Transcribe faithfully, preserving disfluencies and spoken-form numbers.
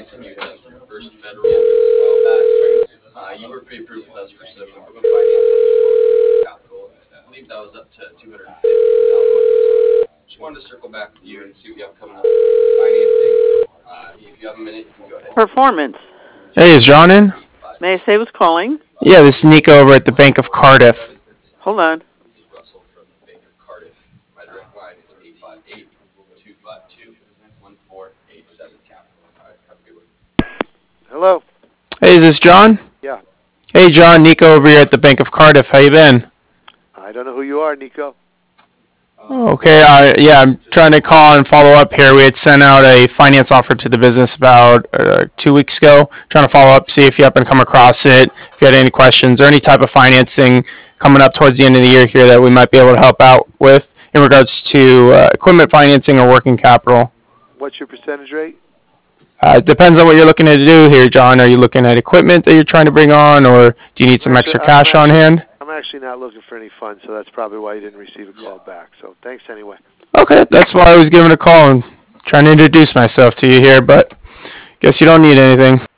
financing. You done some First Federal a while back. Uh, you were pre-approved with us for some equipment financing capital. I believe that was up to two hundred fifty thousand. Just wanted to circle back with you and see what you have coming up with financing. Uh, if you have a minute, you can go ahead. Performance. Hey, is John in? May I say who's calling? Yeah, this is Nico over at the Bank of Cardiff. Hold on. This is Russell from the Bank of Cardiff. My direct line is eight five eight, two five two, one four eight seven. All right, have a good one. Hello. Hey, is this John? Yeah. Hey, John, Nico over here at the Bank of Cardiff. How you been? I don't know who you are, Nico. Okay, uh, yeah, I'm trying to call and follow up here. We had sent out a finance offer to the business about uh, two weeks ago. Trying to follow up, see if you happen to come across it, if you had any questions or any type of financing coming up towards the end of the year here that we might be able to help out with in regards to uh, equipment financing or working capital. What's your percentage rate? Uh, it depends on what you're looking to do here, John. Are you looking at equipment that you're trying to bring on, or do you need some extra cash on hand? I'm actually not looking for any funds, so that's probably why you didn't receive a call back. So thanks anyway. Okay, that's why I was giving a call and trying to introduce myself to you here, but guess you don't need anything.